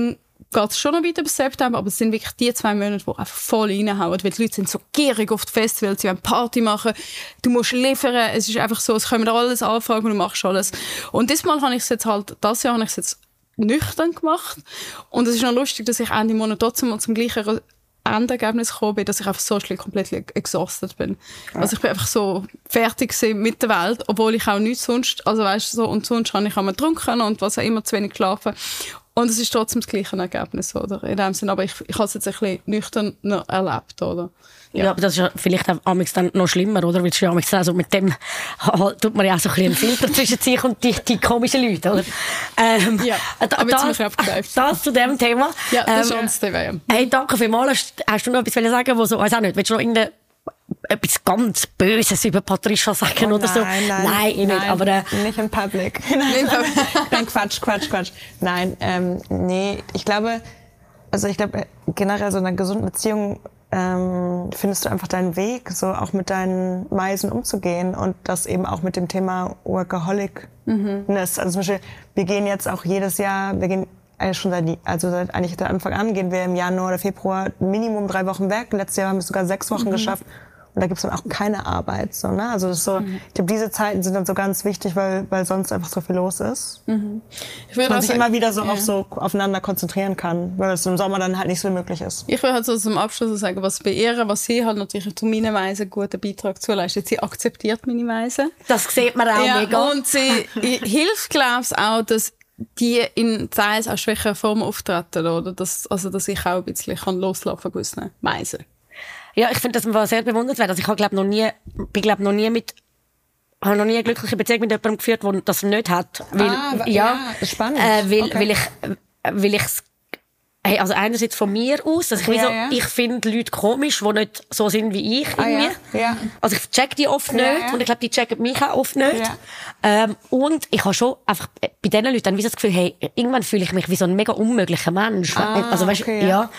geht es schon noch weiter bis September, aber es sind wirklich die zwei Monate, die einfach voll reinhauen, weil die Leute sind so gierig auf die Festivals, sie wollen Party machen, du musst liefern, es ist einfach so, es kommen dir alles Anfragen und du machst alles. Und diesmal habe ich es jetzt halt, das Jahr habe ich es jetzt nüchtern gemacht und es ist noch lustig, dass ich Ende Monat trotzdem mal zum gleichen Endergebnis gekommen bin, dass ich einfach so schnell komplett exhausted bin. Ja. Also ich bin einfach so fertig mit der Welt, obwohl ich auch nichts sonst, also weißt du, so, und sonst habe ich auch mal getrunken und was auch immer, zu wenig geschlafen. Und es ist trotzdem das gleiche Ergebnis, oder? In dem Sinne, aber ich, ich habe es jetzt ein bisschen nüchtern erlebt, oder? Ja, ja, aber das ist ja vielleicht auch dann noch schlimmer, oder? Weil ja also mit dem tut man ja auch so ein bisschen einen Filter zwischen sich und die, die komischen Leute, oder? Ähm, ja, da, aber das, das, das zu dem Thema. Ja, das ähm, ist das Thema. Hey, danke vielmals. Hast, hast du noch etwas sagen, wo so, weiß auch nicht, willst du noch irgendeine etwas ganz Böses über Patricia sagen oh, oder so? Nein, nein, nein, ich nicht, nein, aber äh, nicht im Public. Nein, Quatsch, Quatsch, Quatsch. Nein, ähm, nee, ich glaube, also ich glaube generell so in einer gesunden Beziehung ähm, findest du einfach deinen Weg, so auch mit deinen Meisen umzugehen und das eben auch mit dem Thema Workaholicness. Mhm. Also zum Beispiel, wir gehen jetzt auch jedes Jahr, wir gehen eigentlich schon seit, also seit eigentlich seit Anfang an gehen wir im Januar oder Februar Minimum drei Wochen weg. Letztes Jahr haben wir sogar sechs Wochen mhm. geschafft. Und da gibt's dann auch keine Arbeit. So, ne? Also das ist so, mhm. ich glaube, diese Zeiten sind dann so ganz wichtig, weil, weil sonst einfach so viel los ist. Mhm. Ich würde man sich immer wieder so, ja. auf so aufeinander konzentrieren kann, weil es im Sommer dann halt nicht so möglich ist. Ich will halt so zum Abschluss sagen, was bei ihr, was sie halt natürlich zu meiner Weise einen guten Beitrag zuleistet. Sie akzeptiert meine Weise. Das sieht man auch ja, mega. Und sie hilft, glaube ich, auch, dass die in teils auch schwächer Form auftreten, oder? Dass, also, dass ich auch ein bisschen kann loslassen von gewissen Weisen. Ja, ich finde das war sehr bewundernswert. Also ich habe glaube noch nie, bin glaube noch nie mit, habe noch nie eine glückliche Beziehung mit jemandem geführt, der das nicht hat. Weil, ah, ja, ja, spannend. Äh, weil, okay. weil ich, weil ich, hey, also einerseits von mir aus, dass ich, ja, so, ja. ich finde Leute komisch, die nicht so sind wie ich in ah, mir. Ja. Ja. Also ich check die oft ja, nicht ja. und ich glaube, die checken mich auch oft nicht. Ja. Ähm, und ich habe schon einfach bei diesen Leuten dann wie so das Gefühl, hey, irgendwann fühle ich mich wie so ein mega unmöglicher Mensch. Ah, also weißt, okay, ja. ja.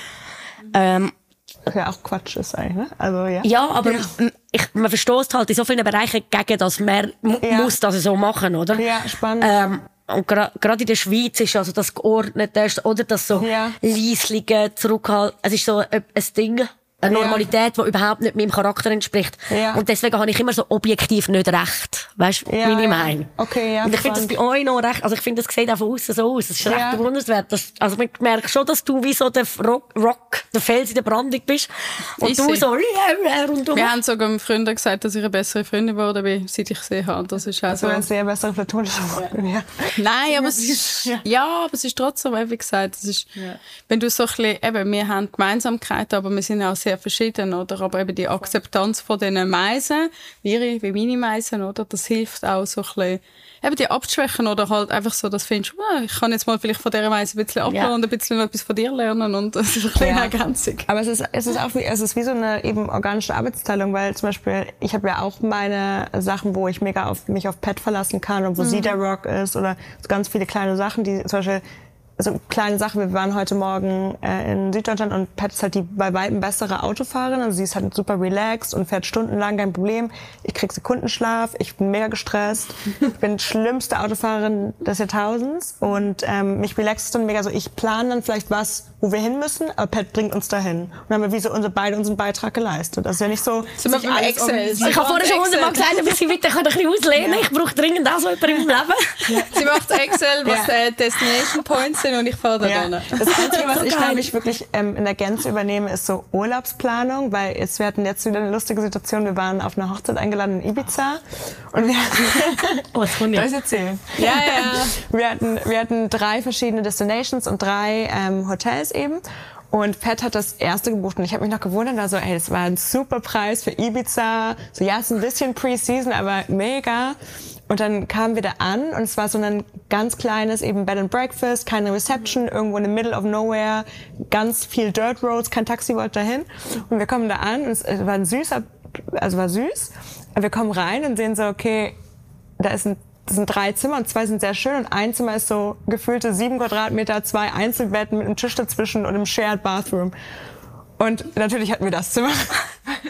Ähm, ja, auch Quatsch ist eigentlich, ne? Also, ja. Ja, aber ja. Ich, man verstößt halt in so vielen Bereichen gegen das, man ja. muss das so machen, oder? Ja, spannend. Ähm, und gerade in der Schweiz ist also das Geordnete, oder das so ja. Leislige, Zurückhalten, es ist so ein, ein Ding, eine Normalität, die ja. überhaupt nicht meinem Charakter entspricht. Ja. Und deswegen habe ich immer so objektiv nicht recht. Weißt du, ja, wie ich meine? Okay, ja. Und ich finde das bei euch noch recht, also ich finde, das sieht auch von außen so aus. Das ist recht ja. bewundernswert. Das, also man merkt schon, dass du wie so der Rock, Rock der Fels in der Brandung bist. Und ich du so, rundum. Wir haben sogar mit Freunden gesagt, dass ich eine bessere Freundin geworden bin, seit ich sie habe. Das ist also eine sehr bessere platonische Freundin, ja. Nein, aber es ist, ja, ja aber es ist trotzdem, wie gesagt, es ist, ja. wenn du so ein bisschen, eben, wir haben Gemeinsamkeiten, aber wir sind auch sehr verschieden, oder? Aber eben die Akzeptanz von diesen Meisen, wie, wie meine Meisen, oder? Das hilft auch so ein bisschen, eben die abzuschwächen, oder halt einfach so, dass du findest, oh, ich kann jetzt mal vielleicht von dieser Weise ein bisschen ablassen ja. und ein bisschen noch etwas von dir lernen, und das ist ein bisschen ja. ergänzung. Aber es ist, es ist auch wie, es ist wie so eine eben organische Arbeitsteilung, weil zum Beispiel, ich habe ja auch meine Sachen, wo ich mega auf mich auf Pat verlassen kann und wo mhm. sie der Rock ist, oder so ganz viele kleine Sachen, die zum Beispiel, also kleine Sachen, wir waren heute Morgen äh, in Süddeutschland und Pat ist halt die bei weitem bessere Autofahrerin, also sie ist halt super relaxed und fährt stundenlang, kein Problem. Ich krieg Sekundenschlaf, ich bin mega gestresst, ich bin die schlimmste Autofahrerin des Jahrtausends und ähm, mich relaxt es dann mega so, ich plane dann vielleicht was, wo wir hin müssen, aber Pat bringt uns dahin. Und dann haben wir wie so unsere, beide unseren Beitrag geleistet. Das ist ja nicht so... Zum Beispiel Excel. Ich habe vorher schon hundertmal gesagt, ein bisschen weiter, ich kann ein bisschen auslehnen, ja. ich brauche dringend auch so jemanden im Leben. Ja. Sie macht Excel, was ja. äh, Destination Points sind, und ich fahre da ja. hin. Das Einzige, was ich glaube ich wirklich ähm, in der Gänze übernehme, ist so Urlaubsplanung, weil jetzt, wir hatten jetzt wieder eine lustige Situation, wir waren auf einer Hochzeit eingeladen in Ibiza und wir hatten... Oh, das kann ich erzählen. Ja, ja. Wir hatten, wir hatten drei verschiedene Destinations und drei ähm, Hotels eben. Und Pat hat das erste gebucht und ich habe mich noch gewundert, also ey, das war ein super Preis für Ibiza. So ja, es ist ein bisschen Pre-Season, aber mega. Und dann kamen wir da an und es war so ein ganz kleines eben Bed and Breakfast, keine Reception, irgendwo in the middle of nowhere, ganz viel Dirt Roads, kein Taxi wollte dahin. Und wir kommen da an und es war ein süßer, also war süß. Und wir kommen rein und sehen so, okay, da ist ein Das sind drei Zimmer und zwei sind sehr schön und ein Zimmer ist so gefühlte sieben Quadratmeter, zwei Einzelbetten mit einem Tisch dazwischen und einem Shared Bathroom. Und natürlich hatten wir das Zimmer.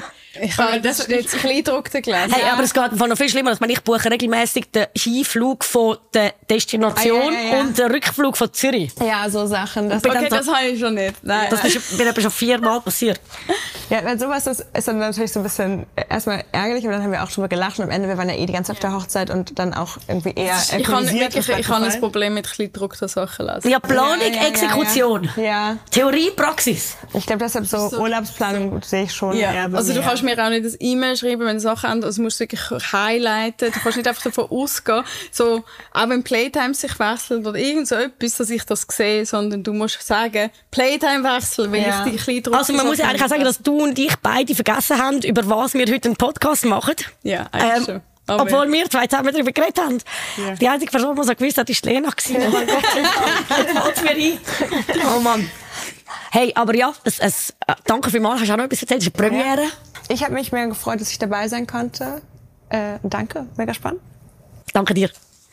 Ich habe das jetzt Kleindruckte gelesen. Hey, aber es geht noch viel schlimmer. Ich meine, ich buche regelmäßig den Hinflug von der Destination ah, ja, ja, ja. und den Rückflug von Zürich. Ja, so Sachen. Das, Okay, das habe ich schon nicht. Nein. Das ist mir aber schon viermal passiert. ja, wenn sowas ist, ist dann natürlich so ein bisschen erstmal ärgerlich, aber dann haben wir auch schon mal gelacht und am Ende, wir waren ja eh die ganze Zeit auf der Hochzeit und dann auch irgendwie eher Ich habe alkoholisiert, wirklich, das war ich habe ein gefallen. Problem mit kleingedruckten Sachen lesen. Ja, Planung, Ja, ja, ja, Exekution. Ja, ja. Theorie, Praxis. Ich glaube, deshalb so, so Urlaubsplanung sehe ich schon Ja, eher bei also du mir. kannst mir auch nicht das E-Mail schreiben, wenn du Sachen ändern, also du musst wirklich highlighten, du kannst nicht einfach davon ausgehen, so, auch wenn Playtime sich wechselt oder irgend so etwas, dass ich das sehe, sondern du musst sagen, Playtime wechseln, wenn Ja. ich die kleinen Also man muss ja eigentlich auch sagen, dass du und ich beide vergessen haben, über was wir heute einen Podcast machen. Ja, eigentlich schon. Aber Obwohl wir zwei zusammen darüber geredet haben. Ja. Die einzige Person, die so gewusst hat, ist Lena gewesen. Oh mein Gott, jetzt fällt's mir ein. Oh Mann. Hey, aber ja, es, es, äh, danke vielmals. Hast du auch noch etwas erzählt? Das ist eine Premiere. Ich habe mich mega gefreut, dass ich dabei sein konnte. Äh, danke, mega spannend. Danke dir.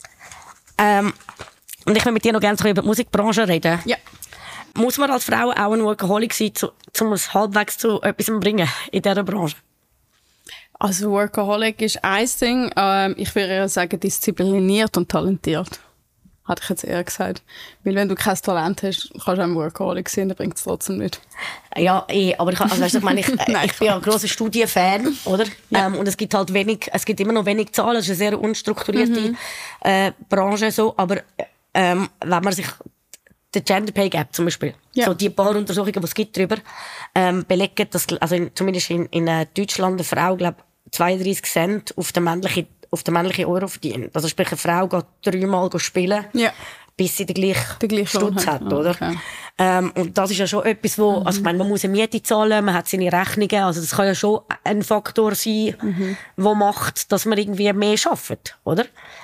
Ähm, und ich will mit dir noch gerne über die Musikbranche reden. ja. Muss man als Frau auch ein Workaholic sein, zu, um es halbwegs zu etwas zu bringen in dieser Branche? Also Workaholic ist ein Ding, ähm, ich würde eher sagen diszipliniert und talentiert. Hatte ich jetzt eher gesagt. Weil wenn du kein Talent hast, kannst du auch ein Workaholic sein, dann bringt es trotzdem nicht. Ja, eh, aber ich, also, weißt du, ich, meine, ich, Nein, ich bin ja ein grosser Studienfan, oder? Ja. Ähm, und es gibt halt wenig, es gibt immer noch wenig Zahlen, es ist eine sehr unstrukturierte Mhm. äh, Branche, so, aber ähm, wenn man sich der Gender Pay Gap zum Beispiel, Ja. so die paar Untersuchungen, die es gibt darüber, ähm, belegen, dass, also in, zumindest in, in äh, Deutschland eine Frau, glaube zweiunddreißig Cent auf den männlichen, auf den männlichen Euro verdient. Also sprich, eine Frau geht dreimal spielen, Ja. bis sie den gleichen Den gleichen Lohn Stutz hat. hat, Ah, oder? okay. Ähm, und das ist ja schon etwas, wo, also ich meine, man muss eine Miete zahlen, man hat seine Rechnungen, also das kann ja schon ein Faktor sein, Mhm. wo macht, dass man irgendwie mehr schafft, oder?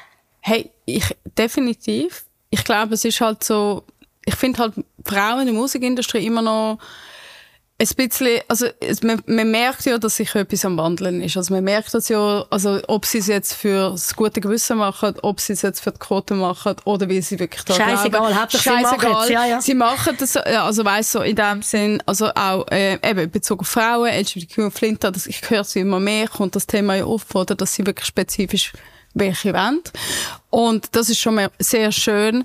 Hey, ich, definitiv. Ich glaube, es ist halt so, ich finde halt Frauen in der Musikindustrie immer noch ein bisschen, also es, man, man merkt ja, dass sich etwas am Wandeln ist. Also man merkt das ja, also ob sie es jetzt für das gute Gewissen machen, ob sie es jetzt für die Quote machen oder wie sie wirklich da Scheißegal, glauben. Hauptsache sie machen's, ja, ja. Sie machen das, ja, also weißt so in dem Sinn, also auch äh, eben bezogen auf Frauen, L G B T Q und Flinter, das, ich höre sie immer mehr, kommt das Thema ja auf, oder, dass sie wirklich spezifisch welche wollen. Und das ist schon mal sehr schön.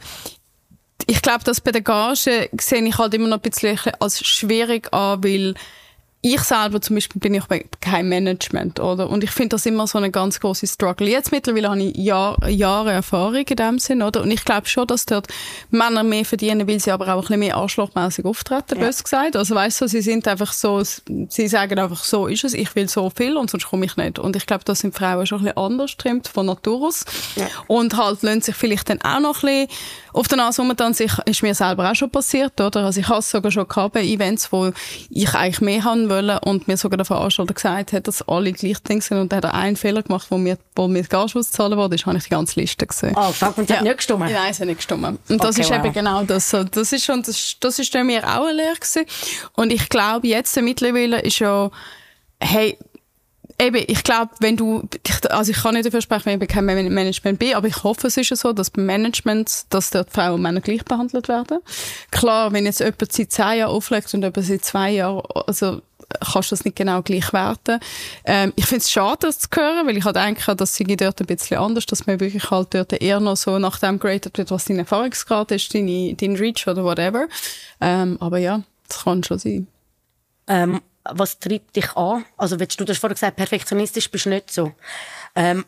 Ich glaube, das bei der Gage sehe ich halt immer noch ein bisschen als schwierig an, weil ich selber zum Beispiel bin ich bei kein Management, oder? Und ich finde das immer so eine ganz große Struggle. Jetzt mittlerweile habe ich Jahr, Jahre Erfahrung in dem Sinn, oder? Und ich glaube schon, dass dort Männer mehr verdienen, weil sie aber auch ein bisschen mehr anschlagmässig auftreten, Ja. bös gesagt. Also weißt du, sie sind einfach so, sie sagen einfach, so ist es, ich will so viel und sonst komme ich nicht. Und ich glaube, das sind Frauen schon ein bisschen anders getrimmt, von Natur aus. Ja. Und halt lassen sich vielleicht dann auch noch ein bisschen auf der Nase rumtanzen. sich ist mir selber auch schon passiert, oder? Also ich habe es sogar schon gehabt bei Events, wo ich eigentlich mehr haben wollte und mir sogar der Veranstalter gesagt hat, dass alle gleich Ding sind und dann hat er einen Fehler gemacht, wo mir, wo mir Gage auszahlen wurde, habe ich die ganze Liste gesehen. Ah, fuck, und das hat nicht gestimmt? Nein, es hat nicht gestimmt. Und das Okay, ist wow. eben genau das. So, das ist schon, das, das ist dann mir auch eine Lehre gewesen. Und ich glaube, jetzt mittlerweile ist ja, hey, eben, ich glaube, wenn du, also ich kann nicht dafür sprechen, wenn ich kein Management bin, aber ich hoffe, es ist ja so, dass beim Management, dass dort Frauen und Männer gleich behandelt werden. Klar, wenn jetzt jemand seit zehn Jahren auflegt und jemand seit zwei Jahren, also kannst du das nicht genau gleich werten. Ähm, ich finde es schade, das zu hören, weil ich halt denke, dass sie dort ein bisschen anders, dass man wirklich halt dort eher noch so nach dem geratet wird, was dein Erfahrungsgrad ist, deine, dein Reach oder whatever. Ähm, aber ja, das kann schon sein. Ähm, was treibt dich an? Also, willst du, du hast vorher gesagt, perfektionistisch bist du nicht so. Ähm,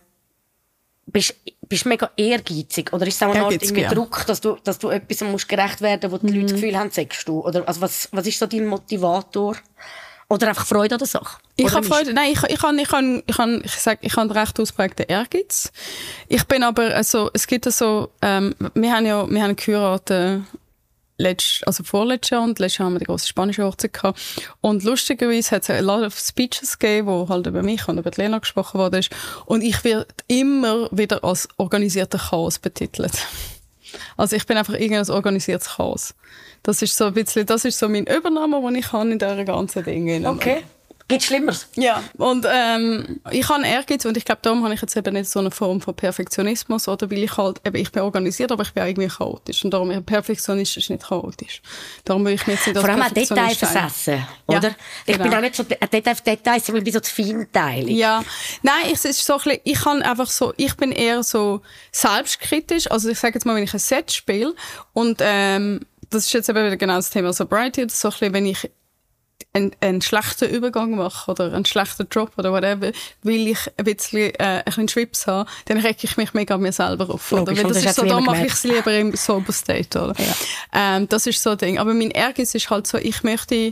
bist bist du mega ehrgeizig? Oder ist es auch eine Art Ehrgeizig, irgendwie ja. Druck, dass du, dass du etwas musst gerecht werden musst, wo die Leute das Gefühl haben, sagst du? Oder, also, was, was ist so dein Motivator? Oder einfach Freude an der Sache? Ich Oder habe nicht? Freude, nein, ich, ich habe, ich habe, ich habe, ich sag, ich habe recht ausprägten Ehrgeiz. Ich bin aber, also, es gibt so, ähm, wir haben ja, wir haben geheiratet, letzt, also vorletztes Jahr und letztes Jahr haben wir die grosse spanische Hochzeit gehabt. Und lustigerweise hat es a lot of Speeches gegeben, wo halt über mich und über die Lena gesprochen worden ist. Und ich werde immer wieder als organisierter Chaos betitelt. Also ich bin einfach irgendein organisiertes Chaos. Das ist so ein bisschen, das ist so mein Übernahme, den ich habe in dieser ganzen Dinge. Okay. Gibt's Schlimmeres? Ja, und ähm, ich habe Ehrgeiz und ich glaube, darum habe ich jetzt eben nicht so eine Form von Perfektionismus, oder weil ich halt, eben, ich bin organisiert, aber ich bin auch irgendwie chaotisch und darum, Perfektionist ist nicht chaotisch. Darum will ich nicht so das Vor allem auch Details versessen, oder? Ja, ich genau. bin auch nicht so, Details, Details, ich bin so zu feinteilig. Ja, nein, ich, es ist so ein bisschen, ich kann einfach so, ich bin eher so selbstkritisch, also ich sage jetzt mal, wenn ich ein Set spiele und ähm, das ist jetzt eben wieder genau das Thema Sobriety, so ein bisschen, wenn ich einen, einen schlechten Übergang mache oder einen schlechten Job oder whatever, weil ich ein bisschen äh, ein bisschen Schwips habe, dann reg ich mich mega an mir selber auf. Oder? Logisch, Weil das, das ist so, hat da niemand mache ich gemerkt. es lieber im Sober State. Oder? Ja. Ähm, das ist so ein Ding. Aber mein Ehrgeiz ist halt so, ich möchte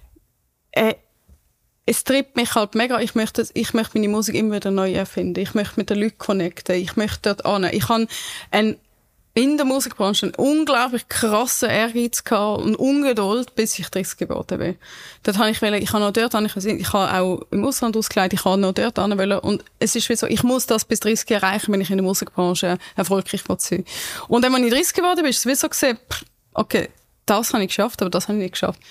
äh, es treibt mich halt mega. Ich möchte, ich möchte meine Musik immer wieder neu erfinden. Ich möchte mit den Leuten connecten. Ich möchte dort an. Ich habe ein in der Musikbranche einen unglaublich krassen Ehrgeiz gehabt und Ungeduld, bis ich dreißig geworden bin. Dort habe ich wollen, ich habe noch dort an, ich, ich habe auch im Ausland ausgeleitet, ich habe noch dort an wollen. Und es ist wie so, ich muss das bis dreißig erreichen, wenn ich in der Musikbranche erfolgreich sein will. Und wenn man in dreißig geworden bin, ist es wie so gesehen, okay, das habe ich geschafft, aber das habe ich nicht geschafft.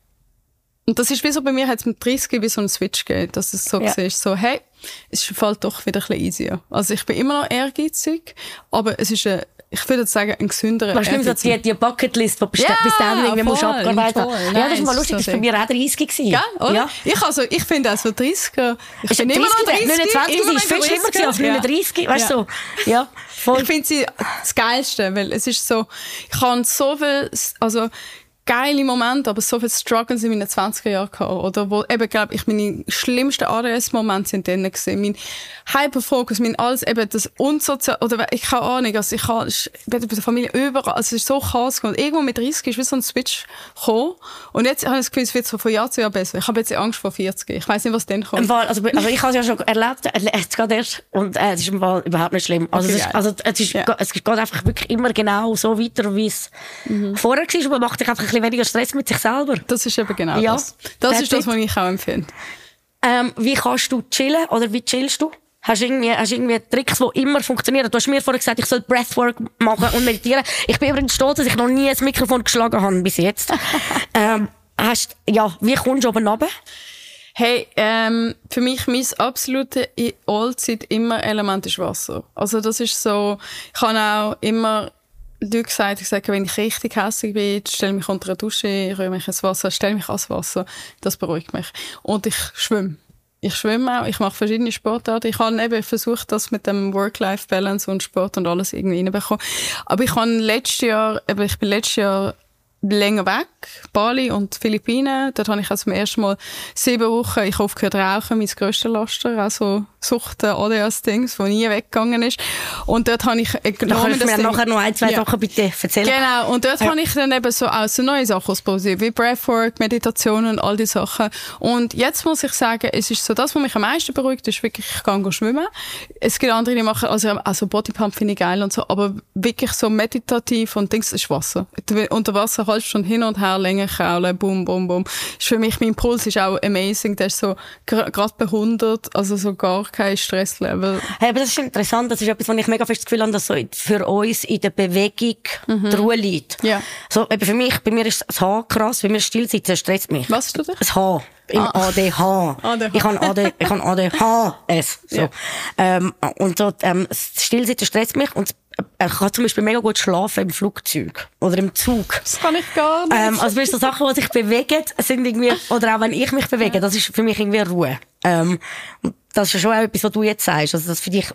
Und das ist wie so, bei mir hat es mit dreißig wie so einen Switch gegeben, dass es so ja. war, so, hey, es fällt doch wieder ein bisschen easier. Also ich bin immer noch ehrgeizig, aber es ist ein, ich würde sagen, ein gesünderer Was stimmt, so die, die Bucketlist, die bis, ja, bis dann irgendwie musst du abgearbeitet haben. Ja, das ist mal lustig, das war bei mir auch dreißig gewesen. Gell, oder? Ja. Ich, also, ich finde auch so dreißiger, ich Ist bin immer noch dreißig, dreißig, neunundzwanzig immer noch ist viel schlimmer gewesen als ja. neununddreißig, weißt du Ja. so. Ja, voll. Ich finde sie das Geilste, weil es ist so, ich habe so viel, also, geile Momente, aber so viele Struggles in meinen zwanziger Jahren gehabt, oder? Wo, eben, glaub ich, meine schlimmsten A D S-Momente sind dann gewesen. Mein Hyperfokus, mein alles, eben, das unsozial, oder, ich keine Ahnung, also ich habe, bei der Familie überall, also es ist so Chaos gekommen. Irgendwo mit dreißig ist wie so ein Switch gekommen. Und jetzt habe ich das Gefühl, es wird so von Jahr zu Jahr besser. Ich habe jetzt Angst vor vierzig. Ich weiss nicht, was dann kommt. Also, also ich habe es ja schon erlebt, jetzt gerade erst, und äh, es ist im Fall überhaupt nicht schlimm. Also, Okay, es, ist, also es, ist, ja. es geht einfach wirklich immer genau so weiter, wie es mhm. vorher war. Und man macht sich einfach ein bisschen weniger Stress mit sich selber. Das ist eben genau ja, das. Das that's ist das, it. was ich auch empfinde. Ähm, wie kannst du chillen oder wie chillst du? Hast du irgendwie, hast du irgendwie Tricks, die immer funktionieren? Du hast mir vorher gesagt, ich soll Breathwork machen und meditieren. Ich bin übrigens stolz, dass ich noch nie ein Mikrofon geschlagen habe bis jetzt. ähm, hast, ja, wie kommst du oben runter? Hey, ähm, für mich mein absolute in Allzeit immer Element ist Wasser. Also das ist so, ich habe auch immer Leute gesagt, ich sage, wenn ich richtig hässlich bin, stelle mich unter eine Dusche, rühre mich ins Wasser, stelle mich ans Wasser. Das beruhigt mich. Und ich schwimme. Ich schwimme auch, ich mache verschiedene Sportarten. Ich habe eben versucht, das mit dem Work-Life-Balance und Sport und alles irgendwie reinbekommen. Aber ich habe letztes Jahr, eben, ich bin letztes Jahr länger weg, Bali und Philippinen. Dort habe ich also zum ersten Mal sieben Wochen, ich habe aufgehört zu rauchen, mein grösster Laster, also Sucht, A D S-Dings, das nie weggegangen ist. Und dort habe ich genommen, da kannst du mir nachher noch ein, zwei ja. Sachen bitte erzählen. Genau, und dort ja. habe ich dann eben so auch so neue Sachen ausprobiert, wie Breathwork, Meditation und all die Sachen. Und jetzt muss ich sagen, es ist so, das, was mich am meisten beruhigt, ist wirklich, ich gehe schwimmen. Es gibt andere, die machen, also, also Bodypump finde ich geil und so, aber wirklich so meditativ und Dings, das ist Wasser. Unter Wasser eine halbe Stunde hin und her, länger kraulen, bum, bum, bum. Ist für mich, mein Puls ist auch amazing, der ist so gerade bei hundert, also so gar kein Stresslevel. Hey, aber das ist interessant, das ist etwas, wo ich mega fest das Gefühl habe, dass so für uns in der Bewegung mhm. die Ruhe liegt. Ja. So, eben für mich, bei mir ist das Haar krass, bei mir Stillsitzen stresst mich. Was hast du da? Das Haar. Im ah. A D H. A D H. Ich habe A D, ich habe A D H S. So. Ja. Ähm, und so, ähm, das Stillsitzen stresst mich und ich kann zum Beispiel mega gut schlafen im Flugzeug oder im Zug. Das kann ich gar nicht. Ähm, also so Sachen, die sich bewegen, sind irgendwie, oder auch wenn ich mich bewege, das ist für mich irgendwie Ruhe. Ähm, das ist ja schon auch etwas, was du jetzt sagst. Also das für dich,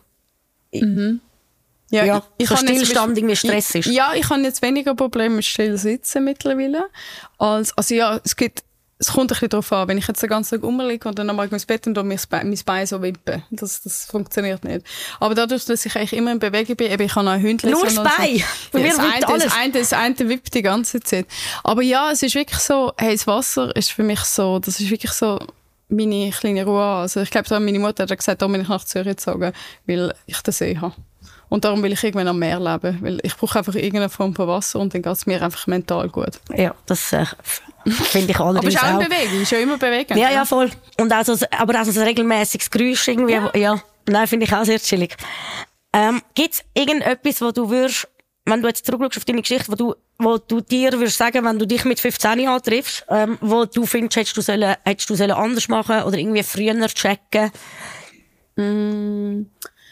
mhm. Ja, ja, ich, ich so Stillstand irgendwie Stress ist. Ja, ich habe jetzt weniger Probleme mit Stillsitzen mittlerweile. Als, also ja, es gibt, es kommt ein bisschen darauf an, wenn ich jetzt den ganzen Tag rumliege und dann nochmal ins Bett und mein Bein, mein Bein so wippen. Das, das funktioniert nicht. Aber dadurch, dass ich eigentlich immer in Bewegung bin, eben, ich habe auch ein Hündchen. Nur das Bein? So. Bei mir ja, das, eine, alles. das, eine, das eine wippt die ganze Zeit. Aber ja, es ist wirklich so, hey, das Wasser ist für mich so, das ist wirklich so meine kleine Ruhe. Also ich glaube, meine Mutter hat gesagt, da bin ich nach Zürich gezogen, weil ich den See habe. Und darum will ich irgendwann am Meer leben, weil ich brauche einfach irgendeine Form von Wasser und dann geht es mir einfach mental gut. Ja, das äh, finde ich allerdings auch. Aber es ist auch eine Bewegung, ist ja immer bewegend. Ja, ja, voll. Und auch so, aber auch so ein regelmäßiges Geräusch irgendwie. Ja, ja. Nein, finde ich auch sehr chillig. Ähm, gibt es irgendetwas, wo du würdest wenn du jetzt zurückschaust auf deine Geschichte, wo du, wo du dir würdest sagen, wenn du dich mit fünfzehn antriffst, ähm, wo du findest, hättest du sollen, hättest du sollen anders machen oder irgendwie früher checken? Mm,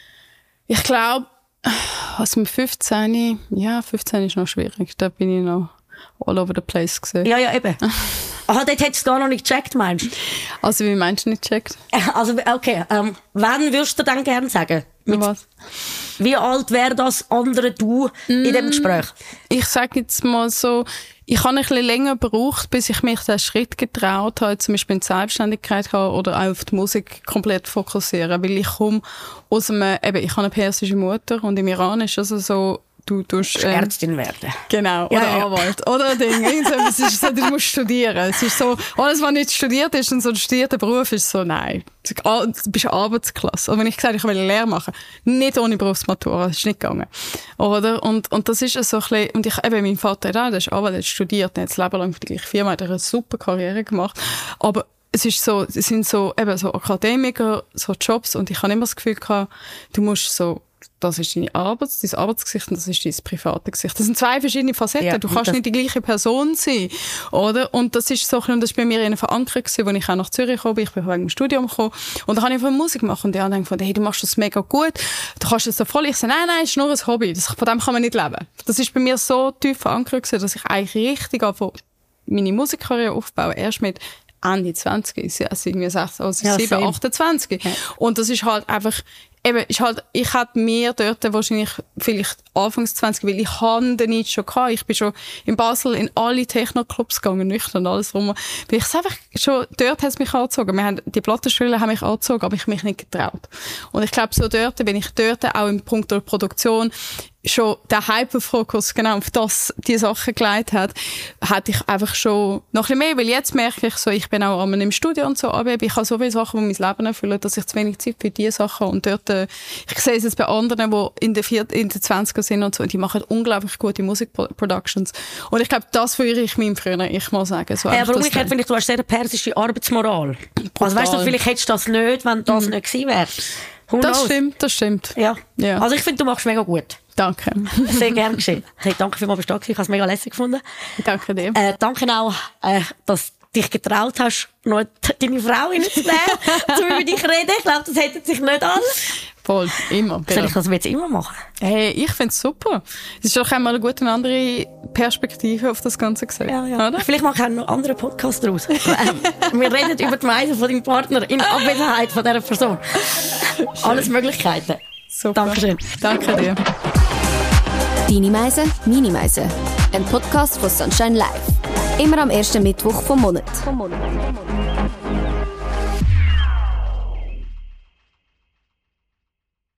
ich glaube, also mit fünfzehn, ja, fünfzehn ist noch schwierig. Da bin ich noch all over the place gewesen. Ja, ja, eben. Aha, dort hättest du gar noch nicht gecheckt, meinst du? Also, wie meinst du nicht gecheckt? Also, okay, ähm, wann würdest du dann gerne sagen? Mit, Was? Wie alt wäre das andere du mm. in dem Gespräch? Ich sage jetzt mal so, ich habe ein bisschen länger gebraucht, bis ich mich den Schritt getraut habe, zum Beispiel in die Selbstständigkeit oder auch auf die Musik komplett fokussieren, weil ich komme aus einem, eben, ich habe eine persische Mutter und im Iran ist also so, du tust ähm, Ärztin werden. Genau, ja, oder ja. Anwalt, oder Ding. Es ist so, du musst studieren. Es ist so, alles, was nicht studiert ist und so ein studierter Beruf ist so, nein, du bist eine Arbeitsklasse. Und wenn ich gesagt habe, ich will eine Lehre machen, nicht ohne Berufsmatura, das ist nicht gegangen. Oder? Und, und das ist so ein bisschen, und ich, eben, mein Vater hat auch, der ist Anwalt, der hat studiert, der hat das Leben lang für die gleiche Firma, der hat eine super Karriere gemacht. Aber es ist so, es sind so, eben so Akademiker, so Jobs, und ich habe immer das Gefühl gehabt, du musst so, das ist deine Arbeits-, dein Arbeitsgesicht und das ist dein private Gesicht. Das sind zwei verschiedene Facetten. Ja, du kannst nicht die gleiche Person sein, oder? Und das ist so, und das war bei mir eine Verankerung gewesen, als ich auch nach Zürich gekommen bin. Ich bin wegen dem Studium gekommen. Und da habe ich von Musik gemacht und die anderen gefunden, hey, du machst das mega gut. Du kannst das so voll. Ich sage, nein, nein, es ist nur ein Hobby. Das, von dem kann man nicht leben. Das ist bei mir so tief verankert gewesen, dass ich eigentlich richtig anfange, meine Musikkarriere aufbauen. Erst mit Ende zwanzig, also irgendwie sechs, also ja, sieben, achtundzwanzig. Ja. Und das ist halt einfach, eben, ist halt, ich hätte mir dort wahrscheinlich vielleicht Anfangs zwanzig, weil ich habe den nicht schon gehabt. Ich bin schon in Basel in alle Techno-Clubs gegangen, nüchtern und alles rum. Weil ich einfach schon, dort hat es mich angezogen. Wir haben, die Plattenschule haben mich angezogen, aber ich mich nicht getraut. Und ich glaube, so dort, wenn ich dort auch im Punkt der Produktion schon der Hyperfokus genau auf das, die Sachen gelegt hat, hatte ich einfach schon noch ein bisschen mehr, weil jetzt merke ich so, ich bin auch einmal im Studio und so, aber ich habe so viele Sachen, die mein Leben erfüllen, dass ich zu wenig Zeit für diese Sachen und dort, äh, ich sehe es jetzt bei anderen, die in den, in den zwanziger sind und so, die machen unglaublich gute Musikproductions und ich glaube, das führe ich meinem früher, ich muss sagen. So ja, aber umgekehrt finde ich, du hast sehr eine persische Arbeitsmoral. Brutal. Also weißt du, vielleicht hättest du das nicht, wenn das mhm. nicht gewesen wäre. Who das knows? stimmt, das stimmt. Ja. ja. Also ich finde, du machst mega gut. Danke. Sehr gerne geschehen. Hey, danke vielmals, dass du da warst. Ich habe es mega lässig gefunden. Danke dir. Äh, danke auch, äh, dass du dich getraut hast, noch deine Frau reinzunehmen, zu über dich reden. Ich glaube, das hätte sich nicht an. Voll, immer. Soll ich das jetzt immer machen? Hey, ich finde es super. Es ist doch einmal eine gute andere Perspektive auf das Ganze gesehen. Ja, ja. Oder? Vielleicht mache ich auch noch einen anderen Podcast daraus. Wir reden über die Meise von deinem Partner in Abwesenheit von dieser Person. Alles Möglichkeiten. Super. Dankeschön. Danke dir. Deine Meise, meine Meise. Ein Podcast von Sunshine Live. Immer am ersten Mittwoch vom Monat. Vom Monat.